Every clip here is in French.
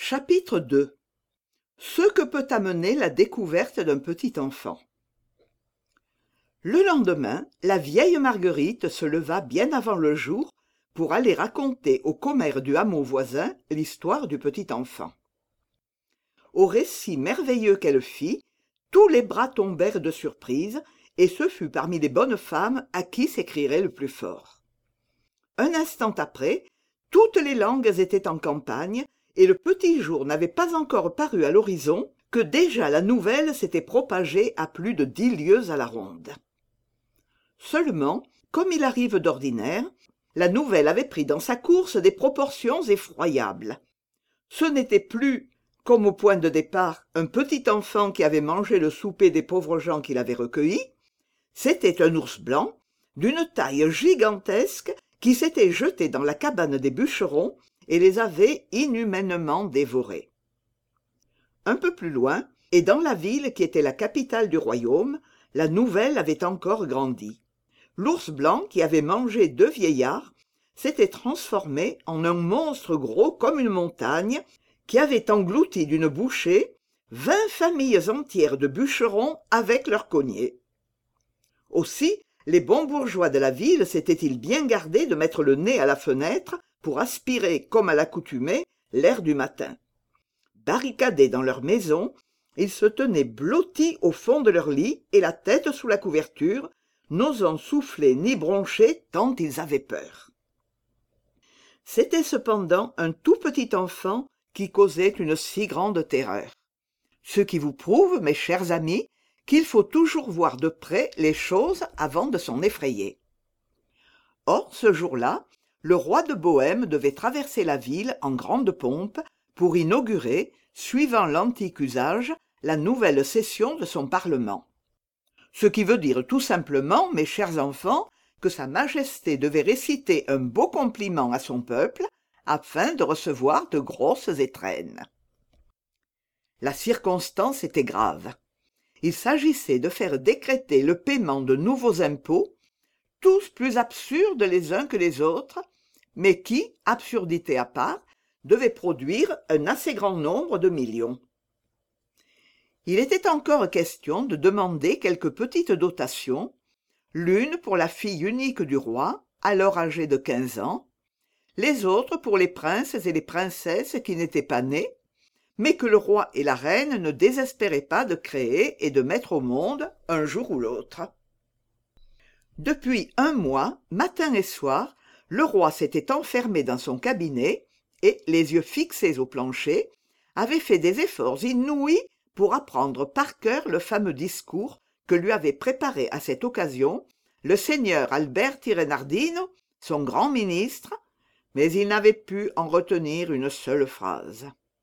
Chapitre 2. Ce que peut amener la découverte d'un petit enfant. Le lendemain, la vieille Marguerite se leva bien avant le jour pour aller raconter aux commères du hameau voisin l'histoire du petit enfant. Au récit merveilleux qu'elle fit, tous les bras tombèrent de surprise, et ce fut parmi les bonnes femmes à qui s'écrierait le plus fort. Un instant après, toutes les langues étaient en campagne, et le petit jour n'avait pas encore paru à l'horizon que déjà la nouvelle s'était propagée à plus de 10 lieues à la ronde. Seulement, comme il arrive d'ordinaire, la nouvelle avait pris dans sa course des proportions effroyables. Ce n'était plus, comme au point de départ, un petit enfant qui avait mangé le souper des pauvres gens qu'il avait recueillis, c'était un ours blanc, d'une taille gigantesque, qui s'était jeté dans la cabane des bûcherons et les avait inhumainement dévorés. Un peu plus loin, et dans la ville qui était la capitale du royaume, la nouvelle avait encore grandi. L'ours blanc, qui avait mangé 2 vieillards, s'était transformé en un monstre gros comme une montagne, qui avait englouti d'une bouchée 20 familles entières de bûcherons avec leurs cogners. Aussi, les bons bourgeois de la ville s'étaient-ils bien gardés de mettre le nez à la fenêtre pour aspirer, comme à l'accoutumée, l'air du matin. Barricadés dans leur maison, ils se tenaient blottis au fond de leur lit et la tête sous la couverture, n'osant souffler ni broncher tant ils avaient peur. C'était cependant un tout petit enfant qui causait une si grande terreur. Ce qui vous prouve, mes chers amis, qu'il faut toujours voir de près les choses avant de s'en effrayer. Or, ce jour-là, le roi de Bohême devait traverser la ville en grande pompe pour inaugurer, suivant l'antique usage, la nouvelle session de son parlement. Ce qui veut dire tout simplement, mes chers enfants, que Sa Majesté devait réciter un beau compliment à son peuple afin de recevoir de grosses étrennes. La circonstance était grave. Il s'agissait de faire décréter le paiement de nouveaux impôts, tous plus absurdes les uns que les autres, mais qui, absurdité à part, devaient produire un assez grand nombre de millions. Il était encore question de demander quelques petites dotations, l'une pour la fille unique du roi, alors âgée de 15 ans, les autres pour les princes et les princesses qui n'étaient pas nés, mais que le roi et la reine ne désespéraient pas de créer et de mettre au monde un jour ou l'autre. Depuis 1 mois, matin et soir, le roi s'était enfermé dans son cabinet et, les yeux fixés au plancher, avait fait des efforts inouïs pour apprendre par cœur le fameux discours que lui avait préparé à cette occasion le seigneur Albert Nardino, son grand ministre, mais il n'avait pu en retenir une seule phrase.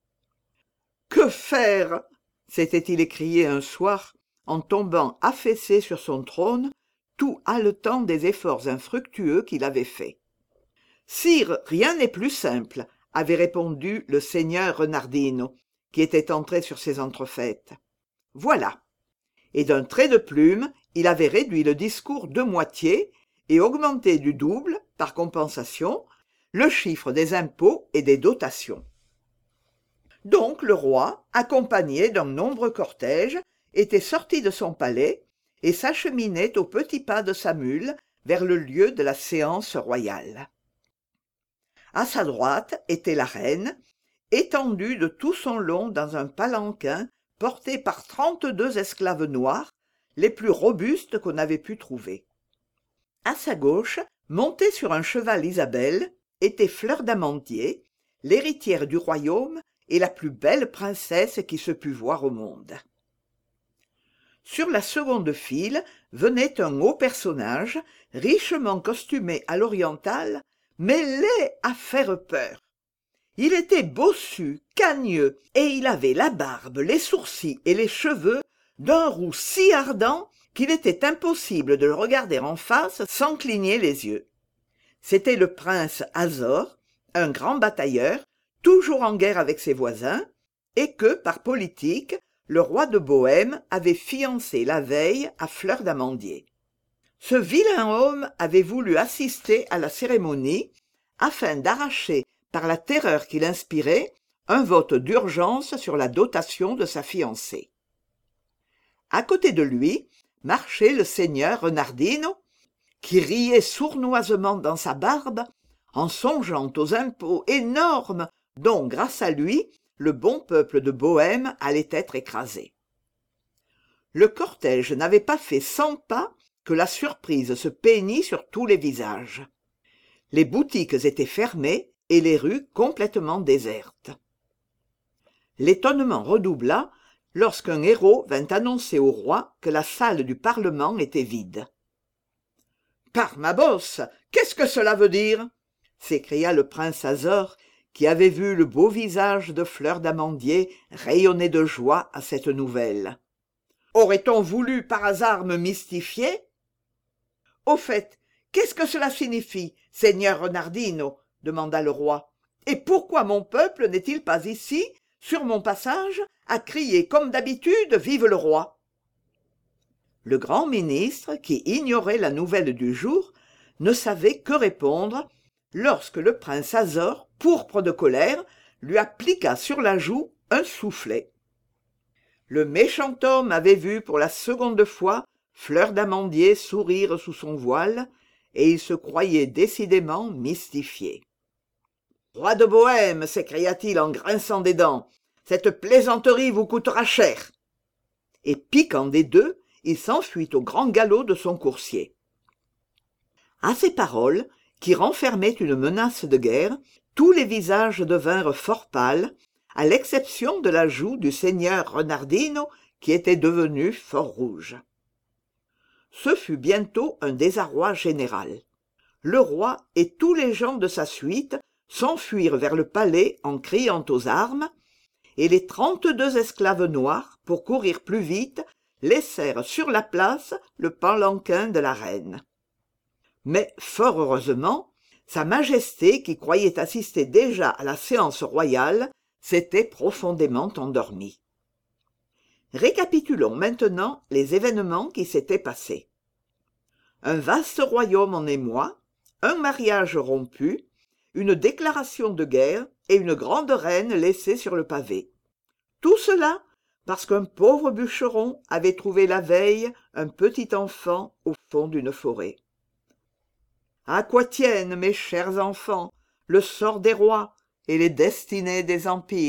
« Que faire ?» s'était-il écrié un soir, en tombant affaissé sur son trône, tout haletant des efforts infructueux qu'il avait faits. « Sire, rien n'est plus simple, » avait répondu le seigneur Renardino, qui était entré sur ses entrefaites. « Voilà. » Et d'un trait de plume, il avait réduit le discours de moitié et augmenté du double, par compensation, le chiffre des impôts et des dotations. Donc le roi, accompagné d'un nombreux cortège, était sorti de son palais et s'acheminait au petit pas de sa mule vers le lieu de la séance royale. À sa droite était la reine, étendue de tout son long dans un palanquin porté par 32 esclaves noirs, les plus robustes qu'on avait pu trouver. À sa gauche, montée sur un cheval Isabelle, était Fleur d'Amandier, l'héritière du royaume et la plus belle princesse qui se pût voir au monde. Sur la seconde file venait un haut personnage, richement costumé à l'orientale, mais laid à faire peur. Il était bossu, cagneux, et il avait la barbe, les sourcils et les cheveux d'un roux si ardent qu'il était impossible de le regarder en face sans cligner les yeux. C'était le prince Azor, un grand batailleur, toujours en guerre avec ses voisins, et que, par politique, le roi de Bohême avait fiancé la veille à Fleur d'Amandier. Ce vilain homme avait voulu assister à la cérémonie afin d'arracher, par la terreur qu'il inspirait, un vote d'urgence sur la dotation de sa fiancée. À côté de lui marchait le seigneur Renardino, qui riait sournoisement dans sa barbe en songeant aux impôts énormes dont, grâce à lui, le bon peuple de Bohême allait être écrasé. Le cortège n'avait pas fait 100 pas que la surprise se peignit sur tous les visages. Les boutiques étaient fermées et les rues complètement désertes. L'étonnement redoubla lorsqu'un héraut vint annoncer au roi que la salle du Parlement était vide. « Par ma bosse, qu'est-ce que cela veut dire ?» s'écria le prince Azor, qui avait vu le beau visage de Fleur d'Amandier rayonner de joie à cette nouvelle. « Aurait-on voulu par hasard me mystifier ?»« Au fait, qu'est-ce que cela signifie, seigneur Renardino ?» demanda le roi. « Et pourquoi mon peuple n'est-il pas ici, sur mon passage, à crier comme d'habitude « Vive le roi !» Le grand ministre, qui ignorait la nouvelle du jour, ne savait que répondre lorsque le prince Azor, pourpre de colère, lui appliqua sur la joue un soufflet. Le méchant homme avait vu pour la seconde fois Fleur d'Amandier sourire sous son voile, et il se croyait décidément mystifié. « Roi de Bohême !» s'écria-t-il en grinçant des dents, « cette plaisanterie vous coûtera cher !» Et piquant des deux, il s'enfuit au grand galop de son coursier. À ces paroles, qui renfermaient une menace de guerre, tous les visages devinrent fort pâles, à l'exception de la joue du seigneur Renardino, qui était devenue fort rouge. Ce fut bientôt un désarroi général. Le roi et tous les gens de sa suite s'enfuirent vers le palais en criant aux armes, et les 32 esclaves noirs, pour courir plus vite, laissèrent sur la place le palanquin de la reine. Mais, fort heureusement, Sa Majesté, qui croyait assister déjà à la séance royale, s'était profondément endormie. Récapitulons maintenant les événements qui s'étaient passés. Un vaste royaume en émoi, un mariage rompu, une déclaration de guerre et une grande reine laissée sur le pavé. Tout cela parce qu'un pauvre bûcheron avait trouvé la veille un petit enfant au fond d'une forêt. À quoi tiennent, mes chers enfants, le sort des rois et les destinées des empires ?